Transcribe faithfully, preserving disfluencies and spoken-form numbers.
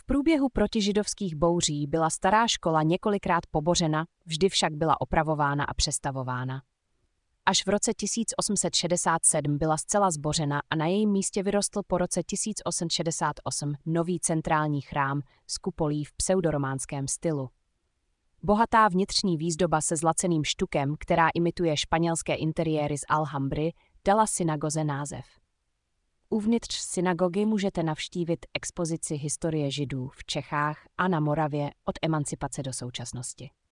průběhu protižidovských bouří byla stará škola několikrát pobořena, vždy však byla opravována a přestavována. Až v roce tisíc osm set šedesát sedm byla zcela zbořena a na jejím místě vyrostl po roce tisíc osm set šedesát osm nový centrální chrám s kupolí v pseudorománském stylu. Bohatá vnitřní výzdoba se zlaceným štukem, která imituje španělské interiéry z Alhambry, dala synagoze název. Uvnitř synagogy můžete navštívit expozici historie Židů v Čechách a na Moravě od emancipace do současnosti.